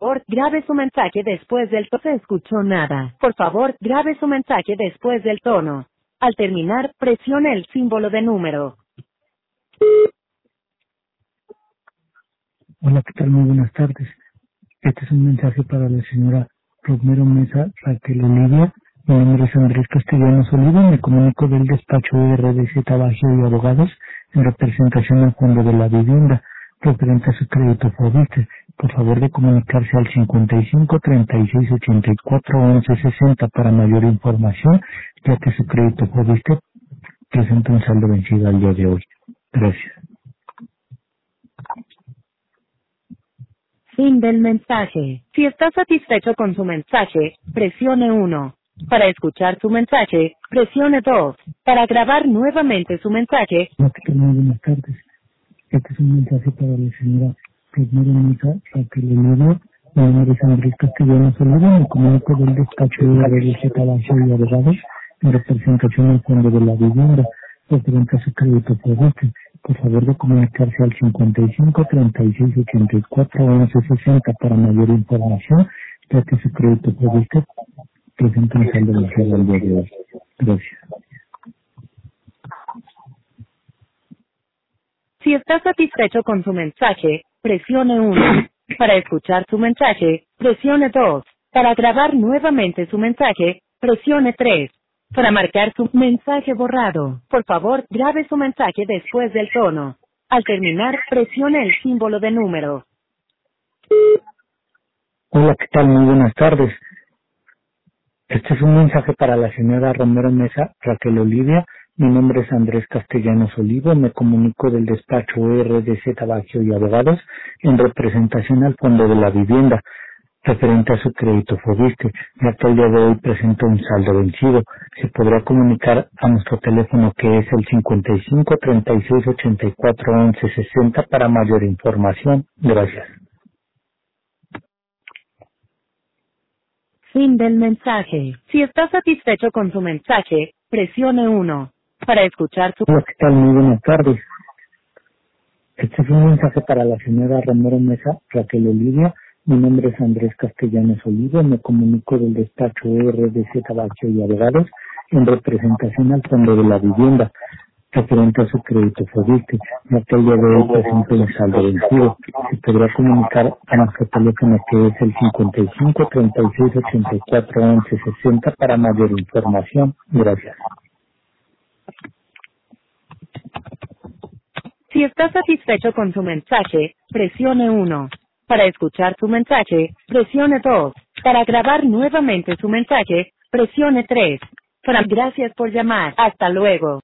favor, grabe su mensaje después del tono. No se escuchó nada. Por favor, grabe su mensaje después del tono. Al terminar, presione el símbolo de número. Hola, ¿qué tal? Muy buenas tardes. Este es un mensaje para la señora Romero Mesa Raquel Olivia. Mi nombre es Andrés Castellanos Oliva y me comunico del despacho de RDC Tabagio y Abogados en representación al Fondo de la Vivienda, referente a su crédito Fobiste. Por favor de comunicarse al 55 36 84 11 60 para mayor información, ya que su crédito Fobiste presenta un saldo vencido al día de hoy. Gracias. Fin del mensaje. Si está satisfecho con su mensaje, presione 1. Para escuchar su mensaje, presione 2. Para grabar nuevamente su mensaje. Hola, ¿qué tal? Muy buenas tardes. Este es un mensaje para la señora Romero Mesa Raquel Olivia. Mi nombre es Andrés Castellanos Oliva y me comunico del despacho de RDC Tabagio y Abogados en representación al Fondo de la Vivienda, referente a su crédito Fobiste. Por favor de comunicarse al 55 36 84 11 60 para mayor información, ya que su crédito Fobiste presenta un saldo vencido al día de hoy. Gracias. Si está satisfecho con su mensaje, presione 1. Para escuchar su mensaje, presione 2. Para grabar nuevamente su mensaje, presione 3. Para marcar su mensaje borrado, por favor, grabe su mensaje después del tono. Al terminar, presione el símbolo de número. Hola, ¿qué tal? Muy buenas tardes. Este es un mensaje para la señora Romero Mesa Raquel Olivia. Mi nombre es Andrés Castellanos Olivo. Me comunico del despacho RDC Tabagio y Abogados en representación al Fondo de la Vivienda, referente a su crédito Fobiste, ya que el día de hoy presenta un saldo vencido. Se podrá comunicar a nuestro teléfono, que es el 55 36 84 11 60 para mayor información. Gracias. Fin del mensaje. Si está satisfecho con su mensaje, presione 1. Para escuchar su... Hola, ¿qué tal? Muy buenas tardes. Este es un mensaje para la señora Romero Mesa Raquel Olivia. Mi nombre es Andrés Castellanos Olivo. Me comunico del despacho RDC Tabagio y Abogados en representación al Fondo de la Vivienda, referente a su crédito Fobiste, ya que el día de hoy presenta un saldo vencido. Se podrá comunicar a nuestro teléfono, que es el 55 36 84 11 60 para mayor información. Gracias. Si está satisfecho con su mensaje, presione 1. Para escuchar su mensaje, presione 2. Para grabar nuevamente su mensaje, presione 3. Gracias por llamar. Hasta luego.